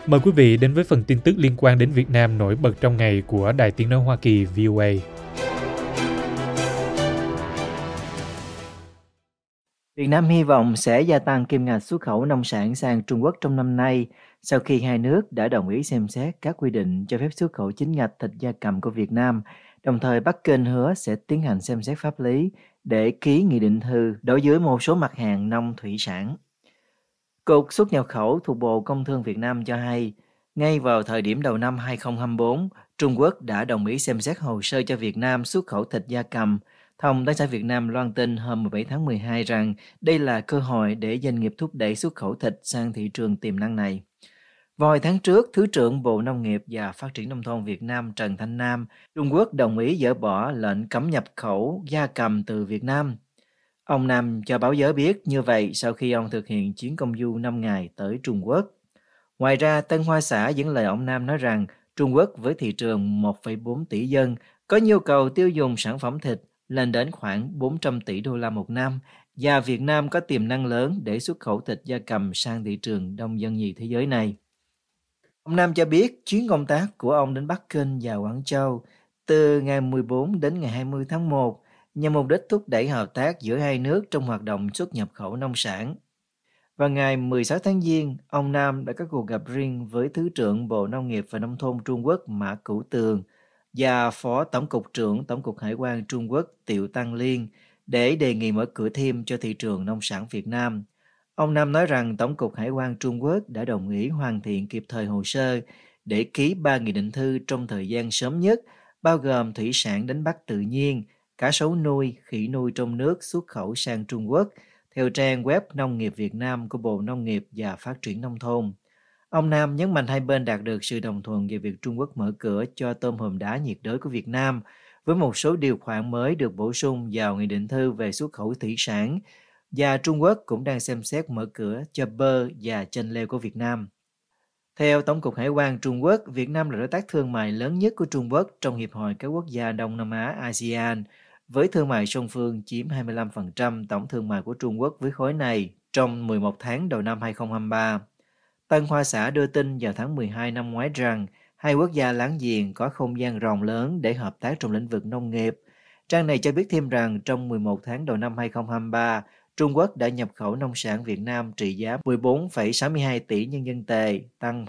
Mời quý vị đến với phần tin tức liên quan đến Việt Nam nổi bật trong ngày của Đài Tiếng nói Hoa Kỳ VOA. Việt Nam hy vọng sẽ gia tăng kim ngạch xuất khẩu nông sản sang Trung Quốc trong năm nay sau khi hai nước đã đồng ý xem xét các quy định cho phép xuất khẩu chính ngạch thịt gia cầm của Việt Nam. Đồng thời, Bắc Kinh hứa sẽ tiến hành xem xét pháp lý để ký nghị định thư đối với một số mặt hàng nông thủy sản. Cục xuất nhập khẩu thuộc Bộ Công Thương Việt Nam cho hay, ngay vào thời điểm đầu năm 2024, Trung Quốc đã đồng ý xem xét hồ sơ cho Việt Nam xuất khẩu thịt gia cầm. Thông tấn xã Việt Nam loan tin hôm 17 tháng 12 rằng đây là cơ hội để doanh nghiệp thúc đẩy xuất khẩu thịt sang thị trường tiềm năng này. Vào hồi tháng trước, Thứ trưởng Bộ Nông nghiệp và Phát triển Nông thôn Việt Nam Trần Thanh Nam, Trung Quốc đồng ý dỡ bỏ lệnh cấm nhập khẩu gia cầm từ Việt Nam. Ông Nam cho báo giới biết như vậy sau khi ông thực hiện chuyến công du 5 ngày tới Trung Quốc. Ngoài ra, Tân Hoa Xã dẫn lời ông Nam nói rằng Trung Quốc với thị trường 1,4 tỷ dân có nhu cầu tiêu dùng sản phẩm thịt lên đến khoảng 400 tỷ đô la một năm và Việt Nam có tiềm năng lớn để xuất khẩu thịt gia cầm sang thị trường đông dân nhì thế giới này. Ông Nam cho biết chuyến công tác của ông đến Bắc Kinh và Quảng Châu từ ngày 14 đến ngày 20 tháng 1 nhằm mục đích thúc đẩy hợp tác giữa hai nước trong hoạt động xuất nhập khẩu nông sản. Vào ngày 16 tháng Giêng, ông Nam đã có cuộc gặp riêng với Thứ trưởng Bộ Nông nghiệp và Nông thôn Trung Quốc Mã Cửu Tường và Phó Tổng cục trưởng Tổng cục Hải quan Trung Quốc Tiệu Tăng Liên để đề nghị mở cửa thêm cho thị trường nông sản Việt Nam. Ông Nam nói rằng Tổng cục Hải quan Trung Quốc đã đồng ý hoàn thiện kịp thời hồ sơ để ký 3 nghị định thư trong thời gian sớm nhất, bao gồm thủy sản đánh bắt tự nhiên, cá sấu nuôi, khỉ nuôi trong nước xuất khẩu sang Trung Quốc, theo trang web Nông nghiệp Việt Nam của Bộ Nông nghiệp và Phát triển Nông thôn. Ông Nam nhấn mạnh hai bên đạt được sự đồng thuận về việc Trung Quốc mở cửa cho tôm hùm đá nhiệt đới của Việt Nam, với một số điều khoản mới được bổ sung vào nghị định thư về xuất khẩu thủy sản, và Trung Quốc cũng đang xem xét mở cửa cho bơ và chanh leo của Việt Nam. Theo Tổng cục Hải quan Trung Quốc, Việt Nam là đối tác thương mại lớn nhất của Trung Quốc trong Hiệp hội các quốc gia Đông Nam Á ASEAN, với thương mại song phương chiếm 25% tổng thương mại của Trung Quốc với khối này trong 11 tháng đầu năm 2023. Tân Hoa Xã đưa tin vào tháng 12 năm ngoái rằng hai quốc gia láng giềng có không gian rộng lớn để hợp tác trong lĩnh vực nông nghiệp. Trang này cho biết thêm rằng trong 11 tháng đầu năm 2023, Trung Quốc đã nhập khẩu nông sản Việt Nam trị giá 14,62 tỷ nhân dân tệ, tăng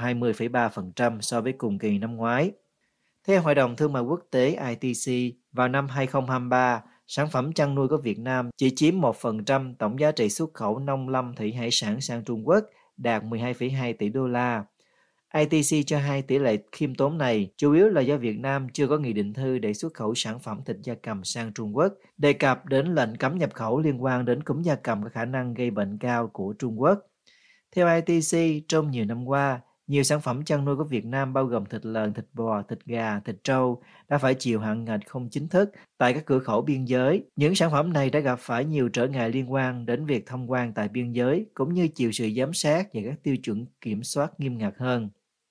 20,3% so với cùng kỳ năm ngoái. Theo Hội đồng Thương mại Quốc tế ITC, vào năm 2023, sản phẩm chăn nuôi của Việt Nam chỉ chiếm 1% tổng giá trị xuất khẩu nông lâm thủy hải sản sang Trung Quốc, đạt 12,2 tỷ đô la. ITC cho hay tỷ lệ khiêm tốn này chủ yếu là do Việt Nam chưa có nghị định thư để xuất khẩu sản phẩm thịt gia cầm sang Trung Quốc, đề cập đến lệnh cấm nhập khẩu liên quan đến cúm gia cầm có khả năng gây bệnh cao của Trung Quốc. Theo ITC, trong nhiều năm qua, nhiều sản phẩm chăn nuôi của Việt Nam bao gồm thịt lợn, thịt bò, thịt gà, thịt trâu đã phải chịu hạn ngạch không chính thức tại các cửa khẩu biên giới. Những sản phẩm này đã gặp phải nhiều trở ngại liên quan đến việc thông quan tại biên giới, cũng như chịu sự giám sát và các tiêu chuẩn kiểm soát nghiêm ngặt hơn.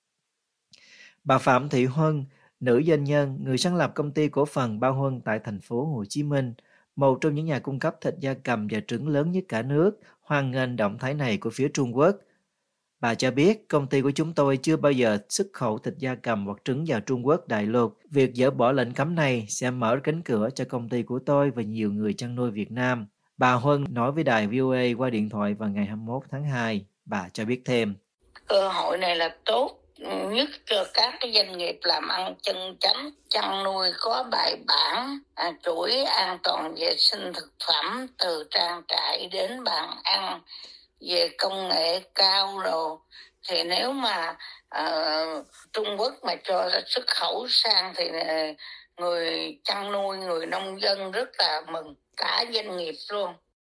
Bà Phạm Thị Huân, nữ doanh nhân, người sáng lập công ty cổ phần Bao Huân tại thành phố Hồ Chí Minh, một trong những nhà cung cấp thịt gia cầm và trứng lớn nhất cả nước, hoan nghênh động thái này của phía Trung Quốc. Bà cho biết công ty của chúng tôi chưa bao giờ xuất khẩu thịt gia cầm hoặc trứng vào Trung Quốc đại lục. Việc dỡ bỏ lệnh cấm này sẽ mở cánh cửa cho công ty của tôi và nhiều người chăn nuôi Việt Nam. Bà Huân nói với đài VOA qua điện thoại vào ngày 21 tháng 2. Bà cho biết thêm. Cơ hội này là tốt nhất cho các cái doanh nghiệp làm ăn chân chánh, chăn nuôi có bài bản, chuỗi an toàn vệ sinh thực phẩm từ trang trại đến bàn ăn, về công nghệ cao rồi. Thì nếu mà Trung Quốc mà cho xuất khẩu sang thì người chăn nuôi, người nông dân rất là mừng, cả doanh nghiệp luôn.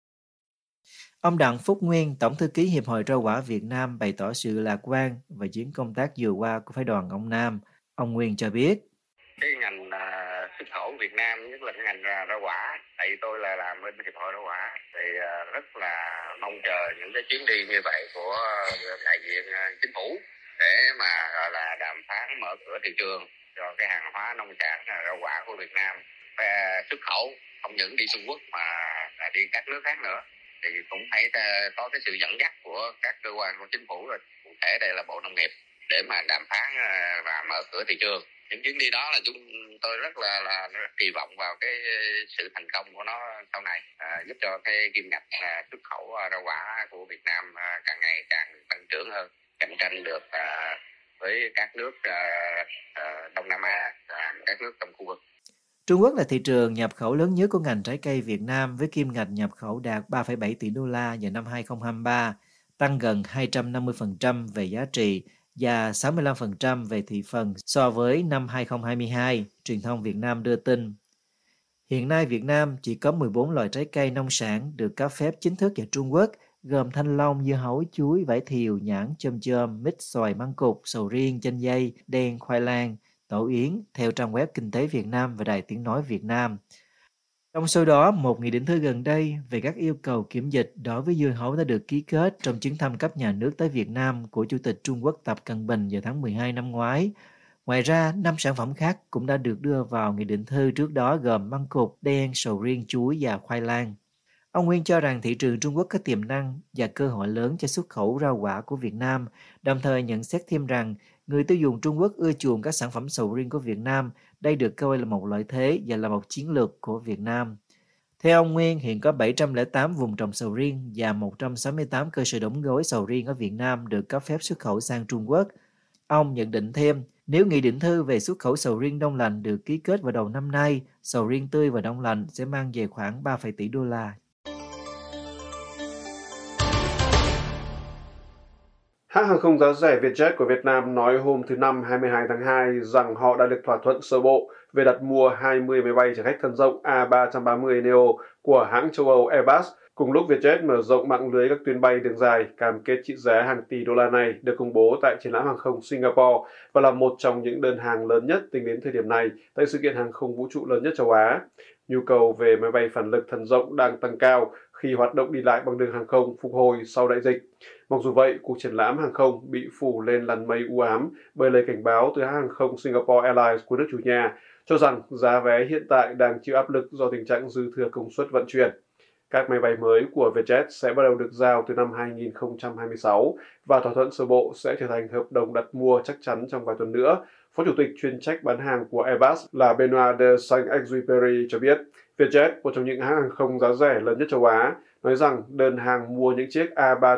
Ông Đặng Phúc Nguyên, Tổng thư ký Hiệp hội Rau quả Việt Nam bày tỏ sự lạc quan về chuyến công tác vừa qua của phái đoàn ông Nam. Ông Nguyên cho biết. Cái ngành xuất khẩu Việt Nam, nhất là cái ngành rau quả, tại vì tôi là làm bên Hiệp hội Rau quả, thì rất là mong chờ những cái chuyến đi như vậy của đại diện chính phủ để mà gọi là đàm phán mở cửa thị trường cho cái hàng hóa nông sản rau quả của Việt Nam xuất khẩu, không những đi Trung Quốc mà đi các nước khác nữa. Thì cũng phải có cái sự dẫn dắt của các cơ quan của chính phủ, rồi cụ thể đây là Bộ Nông nghiệp để mà đàm phán và mở cửa thị trường. Những chuyến đi đó là chúng tôi rất là kỳ vọng vào cái sự thành công của nó sau này, giúp cho cái kim ngạch xuất khẩu rau quả của Việt Nam càng ngày càng tăng trưởng hơn, cạnh tranh được với các nước Đông Nam Á và các nước trong khu vực. Trung Quốc là thị trường nhập khẩu lớn nhất của ngành trái cây Việt Nam với kim ngạch nhập khẩu đạt 3,7 tỷ đô la vào năm 2023, tăng gần 250% về giá trị và 65% về thị phần so với năm 2022, truyền thông Việt Nam đưa tin. Hiện nay Việt Nam chỉ có 14 loại trái cây nông sản được cấp phép chính thức vào Trung Quốc, gồm thanh long, dưa hấu, chuối, vải thiều, nhãn, chôm, mít, xoài, măng cụt, sầu riêng, chanh dây, đen, khoai lang, tổ yến, theo trang web Kinh tế Việt Nam và Đài Tiếng nói Việt Nam. Trong số đó, một nghị định thư gần đây về các yêu cầu kiểm dịch đối với dưa hấu đã được ký kết trong chuyến thăm cấp nhà nước tới Việt Nam của Chủ tịch Trung Quốc Tập Cận Bình vào tháng 12 năm ngoái. Ngoài ra, 5 sản phẩm khác cũng đã được đưa vào nghị định thư trước đó gồm măng cụt, đen, sầu riêng, chuối và khoai lang. Ông Nguyên cho rằng thị trường Trung Quốc có tiềm năng và cơ hội lớn cho xuất khẩu rau quả của Việt Nam, đồng thời nhận xét thêm rằng người tiêu dùng Trung Quốc ưa chuộng các sản phẩm sầu riêng của Việt Nam. Đây được coi là một lợi thế và là một chiến lược của Việt Nam. Theo ông Nguyên, hiện có 708 vùng trồng sầu riêng và 168 cơ sở đóng gói sầu riêng ở Việt Nam được cấp phép xuất khẩu sang Trung Quốc. Ông nhận định thêm, nếu nghị định thư về xuất khẩu sầu riêng đông lạnh được ký kết vào đầu năm nay, sầu riêng tươi và đông lạnh sẽ mang về khoảng 3 tỷ đô la. Hãng hàng không giá rẻ Vietjet của Việt Nam nói hôm thứ Năm 22 tháng 2 rằng họ đã được thỏa thuận sơ bộ về đặt mua 20 máy bay chở khách thân rộng A330neo của hãng châu Âu Airbus. Cùng lúc Vietjet mở rộng mạng lưới các tuyến bay đường dài, cam kết trị giá hàng tỷ đô la này được công bố tại triển lãm hàng không Singapore và là một trong những đơn hàng lớn nhất tính đến thời điểm này tại sự kiện hàng không vũ trụ lớn nhất châu Á. Nhu cầu về máy bay phản lực thân rộng đang tăng cao khi hoạt động đi lại bằng đường hàng không phục hồi sau đại dịch. Mặc dù vậy, cuộc triển lãm hàng không bị phủ lên làn mây u ám bởi lời cảnh báo từ hãng hàng không Singapore Airlines của nước chủ nhà cho rằng giá vé hiện tại đang chịu áp lực do tình trạng dư thừa công suất vận chuyển. Các máy bay mới của Vietjet sẽ bắt đầu được giao từ năm 2026 và thỏa thuận sơ bộ sẽ trở thành hợp đồng đặt mua chắc chắn trong vài tuần nữa. Phó Chủ tịch chuyên trách bán hàng của Airbus là Benoit de Saint-Exupéry cho biết, Vietjet, một trong những hãng hàng không giá rẻ lớn nhất châu Á, nói rằng đơn hàng mua những chiếc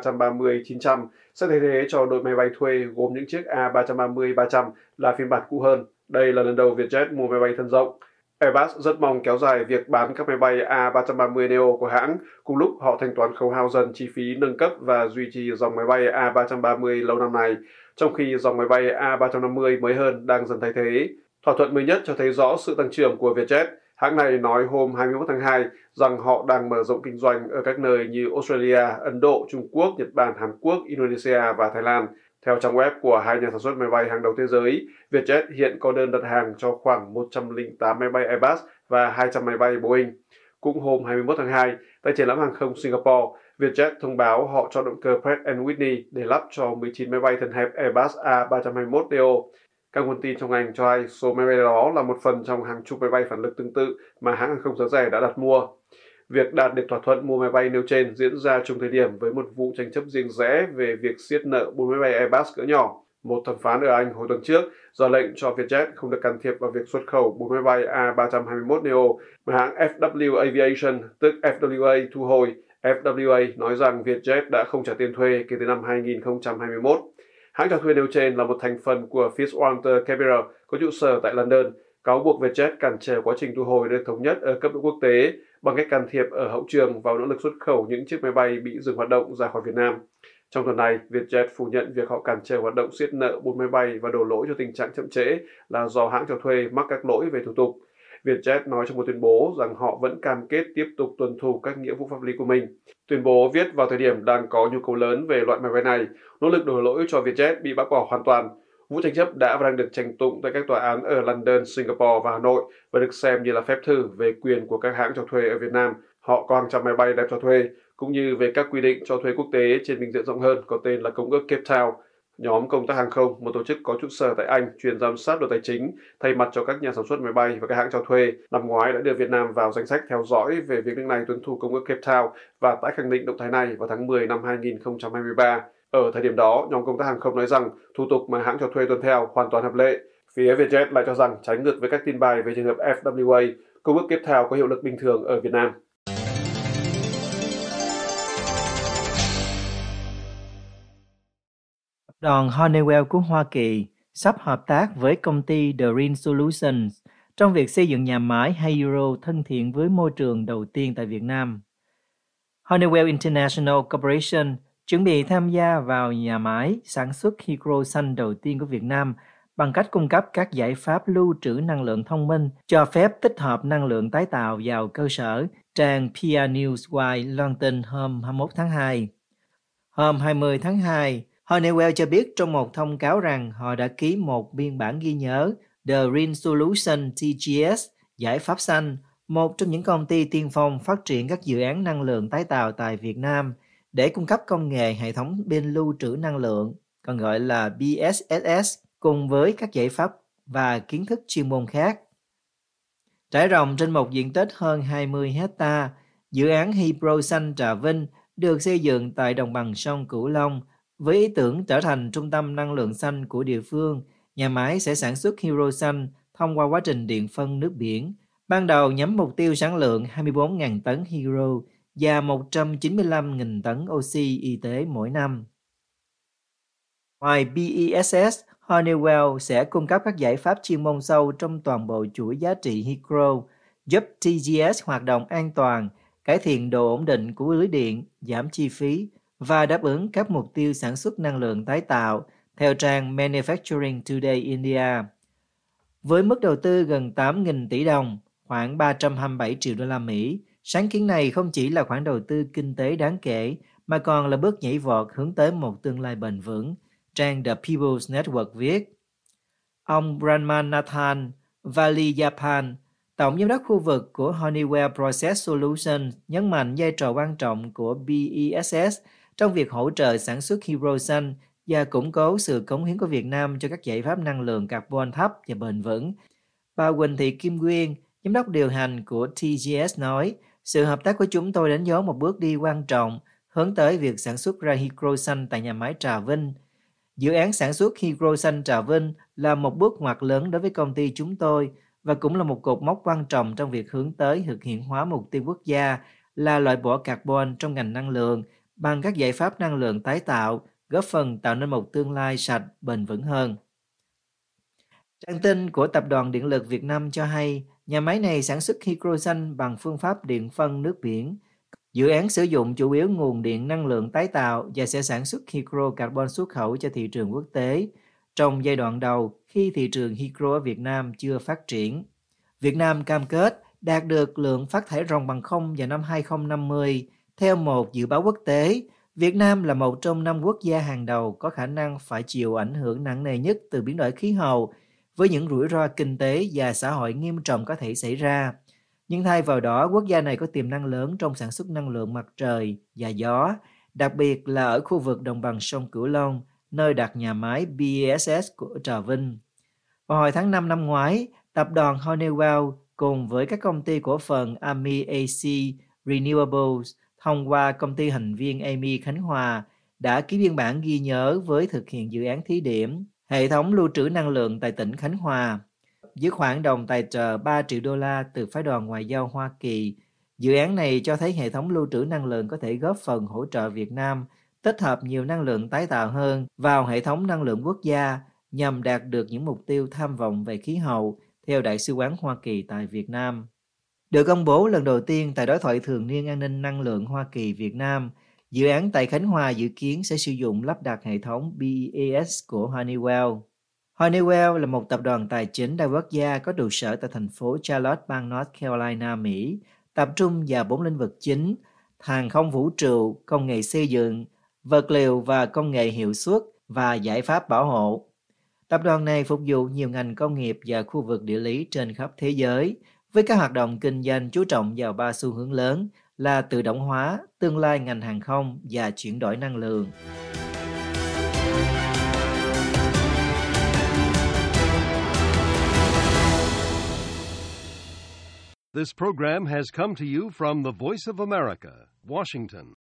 A330-900 sẽ thay thế cho đội máy bay thuê gồm những chiếc A330-300 là phiên bản cũ hơn. Đây là lần đầu Vietjet mua máy bay thân rộng. Airbus rất mong kéo dài việc bán các máy bay A330neo của hãng, cùng lúc họ thanh toán khấu hao dần chi phí nâng cấp và duy trì dòng máy bay A330 lâu năm này, trong khi dòng máy bay A350 mới hơn đang dần thay thế. Thỏa thuận mới nhất cho thấy rõ sự tăng trưởng của Vietjet. Hãng này nói hôm 21 tháng 2 rằng họ đang mở rộng kinh doanh ở các nơi như Australia, Ấn Độ, Trung Quốc, Nhật Bản, Hàn Quốc, Indonesia và Thái Lan. Theo trang web của hai nhà sản xuất máy bay hàng đầu thế giới, Vietjet hiện có đơn đặt hàng cho khoảng 108 máy bay Airbus và 200 máy bay Boeing. Cũng hôm 21 tháng 2, tại triển lãm hàng không Singapore, Vietjet thông báo họ cho động cơ Pratt & Whitney để lắp cho 19 máy bay thân hẹp Airbus A321neo. Các nguồn tin trong ngành cho hay số máy bay đó là một phần trong hàng chục máy bay phản lực tương tự mà hãng hàng không giá rẻ đã đặt mua. Việc đạt được thỏa thuận mua máy bay nêu trên diễn ra chung thời điểm với một vụ tranh chấp riêng rẽ về việc siết nợ 4 máy bay Airbus cỡ nhỏ. Một thẩm phán ở Anh hồi tuần trước ra lệnh cho Vietjet không được can thiệp vào việc xuất khẩu 4 máy bay A321neo mà hãng FW Aviation, tức FWA, thu hồi. FWA nói rằng Vietjet đã không trả tiền thuê kể từ năm 2021. Hãng cho thuê nêu trên là một thành phần của Fitzwater Capital có trụ sở tại London, cáo buộc Vietjet cản trở quá trình thu hồi được thống nhất ở cấp độ quốc tế bằng cách can thiệp ở hậu trường vào nỗ lực xuất khẩu những chiếc máy bay bị dừng hoạt động ra khỏi Việt Nam. Trong tuần này, Vietjet phủ nhận việc họ cản trở hoạt động siết nợ 4 máy bay và đổ lỗi cho tình trạng chậm trễ là do hãng cho thuê mắc các lỗi về thủ tục. Vietjet nói trong một tuyên bố rằng họ vẫn cam kết tiếp tục tuân thủ các nghĩa vụ pháp lý của mình. Tuyên bố viết vào thời điểm đang có nhu cầu lớn về loại máy bay này, nỗ lực đổ lỗi cho Vietjet bị bác bỏ hoàn toàn. Vụ tranh chấp đã và đang được tranh tụng tại các tòa án ở London, Singapore và Hà Nội và được xem như là phép thử về quyền của các hãng cho thuê ở Việt Nam. Họ có hàng trăm máy bay đem cho thuê, cũng như về các quy định cho thuê quốc tế trên bình diện rộng hơn có tên là Công ước Cape Town. Nhóm Công tác Hàng không, một tổ chức có trụ sở tại Anh chuyên giám sát đồ tài chính, thay mặt cho các nhà sản xuất máy bay và các hãng cho thuê, năm ngoái đã đưa Việt Nam vào danh sách theo dõi về việc nước này tuân thủ Công ước Cape Town và tái khẳng định động thái này vào tháng 10 năm 2023. Ở thời điểm đó, nhóm công tác hàng không nói rằng thủ tục mà hãng cho thuê tuân theo hoàn toàn hợp lệ. Phía Vietjet lại cho rằng trái ngược với các tin bài về trường hợp FWA, công ước tiếp theo có hiệu lực bình thường ở Việt Nam. Đoàn Honeywell của Hoa Kỳ sắp hợp tác với công ty The Green Solutions trong việc xây dựng nhà máy hydro thân thiện với môi trường đầu tiên tại Việt Nam. Honeywell International Corporation chuẩn bị tham gia vào nhà máy sản xuất hydro xanh đầu tiên của Việt Nam bằng cách cung cấp các giải pháp lưu trữ năng lượng thông minh cho phép tích hợp năng lượng tái tạo vào cơ sở, trang PR Newswire loan tin hôm 21 tháng 2. Hôm 20 tháng 2, Honeywell cho biết trong một thông cáo rằng họ đã ký một biên bản ghi nhớ The Green Solution TGS, giải pháp xanh, một trong những công ty tiên phong phát triển các dự án năng lượng tái tạo tại Việt Nam để cung cấp công nghệ hệ thống pin lưu trữ năng lượng, còn gọi là BSSS, cùng với các giải pháp và kiến thức chuyên môn khác. Trải rộng trên một diện tích hơn 20 hecta, dự án Hydro Xanh Trà Vinh được xây dựng tại đồng bằng sông Cửu Long với ý tưởng trở thành trung tâm năng lượng xanh của địa phương. Nhà máy sẽ sản xuất hydro xanh thông qua quá trình điện phân nước biển, ban đầu nhắm mục tiêu sản lượng 24.000 tấn hydro và 195.000 tấn oxy y tế mỗi năm. Ngoài BESS, Honeywell sẽ cung cấp các giải pháp chuyên môn sâu trong toàn bộ chuỗi giá trị hydro, giúp TGS hoạt động an toàn, cải thiện độ ổn định của lưới điện, giảm chi phí và đáp ứng các mục tiêu sản xuất năng lượng tái tạo, theo trang Manufacturing Today India. Với mức đầu tư gần 8.000 tỷ đồng, khoảng 327 triệu đô la Mỹ, sáng kiến này không chỉ là khoản đầu tư kinh tế đáng kể, mà còn là bước nhảy vọt hướng tới một tương lai bền vững, trang The People's Network viết. Ông Brahmanathan Valiyapan, Tổng giám đốc khu vực của Honeywell Process Solutions, nhấn mạnh vai trò quan trọng của BESS trong việc hỗ trợ sản xuất hydro xanh và củng cố sự cống hiến của Việt Nam cho các giải pháp năng lượng carbon thấp và bền vững. Bà Quỳnh Thị Kim Quyên, giám đốc điều hành của TGS nói, sự hợp tác của chúng tôi đánh dấu một bước đi quan trọng hướng tới việc sản xuất ra hydro xanh tại nhà máy Trà Vinh. Dự án sản xuất hydro xanh Trà Vinh là một bước ngoặt lớn đối với công ty chúng tôi và cũng là một cột mốc quan trọng trong việc hướng tới thực hiện hóa mục tiêu quốc gia là loại bỏ carbon trong ngành năng lượng bằng các giải pháp năng lượng tái tạo, góp phần tạo nên một tương lai sạch, bền vững hơn. Trang tin của Tập đoàn Điện lực Việt Nam cho hay, nhà máy này sản xuất hydro xanh bằng phương pháp điện phân nước biển. Dự án sử dụng chủ yếu nguồn điện năng lượng tái tạo và sẽ sản xuất hydro carbon xuất khẩu cho thị trường quốc tế trong giai đoạn đầu khi thị trường hydro ở Việt Nam chưa phát triển. Việt Nam cam kết đạt được lượng phát thải ròng bằng không vào năm 2050. Theo một dự báo quốc tế, Việt Nam là một trong 5 quốc gia hàng đầu có khả năng phải chịu ảnh hưởng nặng nề nhất từ biến đổi khí hậu, với những rủi ro kinh tế và xã hội nghiêm trọng có thể xảy ra. Nhưng thay vào đó, quốc gia này có tiềm năng lớn trong sản xuất năng lượng mặt trời và gió, đặc biệt là ở khu vực đồng bằng sông Cửu Long, nơi đặt nhà máy BESS của Trà Vinh. Vào hồi tháng 5 năm ngoái, tập đoàn Honeywell cùng với các công ty cổ phần AMI AC Renewables thông qua công ty thành viên AMI Khánh Hòa đã ký biên bản ghi nhớ với thực hiện dự án thí điểm hệ thống lưu trữ năng lượng tại tỉnh Khánh Hòa. Với khoản đồng tài trợ 3 triệu đô la từ phái đoàn ngoại giao Hoa Kỳ, dự án này cho thấy hệ thống lưu trữ năng lượng có thể góp phần hỗ trợ Việt Nam tích hợp nhiều năng lượng tái tạo hơn vào hệ thống năng lượng quốc gia nhằm đạt được những mục tiêu tham vọng về khí hậu, theo Đại sứ quán Hoa Kỳ tại Việt Nam. Được công bố lần đầu tiên tại Đối thoại Thường niên An ninh Năng lượng Hoa Kỳ-Việt Nam, dự án tại Khánh Hòa dự kiến sẽ sử dụng lắp đặt hệ thống BESS của Honeywell. Honeywell là một tập đoàn tài chính đa quốc gia có trụ sở tại thành phố Charlotte, bang North Carolina, Mỹ, tập trung vào 4 lĩnh vực chính: hàng không vũ trụ, công nghệ xây dựng, vật liệu và công nghệ hiệu suất và giải pháp bảo hộ. Tập đoàn này phục vụ nhiều ngành công nghiệp và khu vực địa lý trên khắp thế giới, với các hoạt động kinh doanh chú trọng vào 3 xu hướng lớn là tự động hóa, tương lai ngành hàng không và chuyển đổi năng lượng. This program has come to you from the Voice of America, Washington.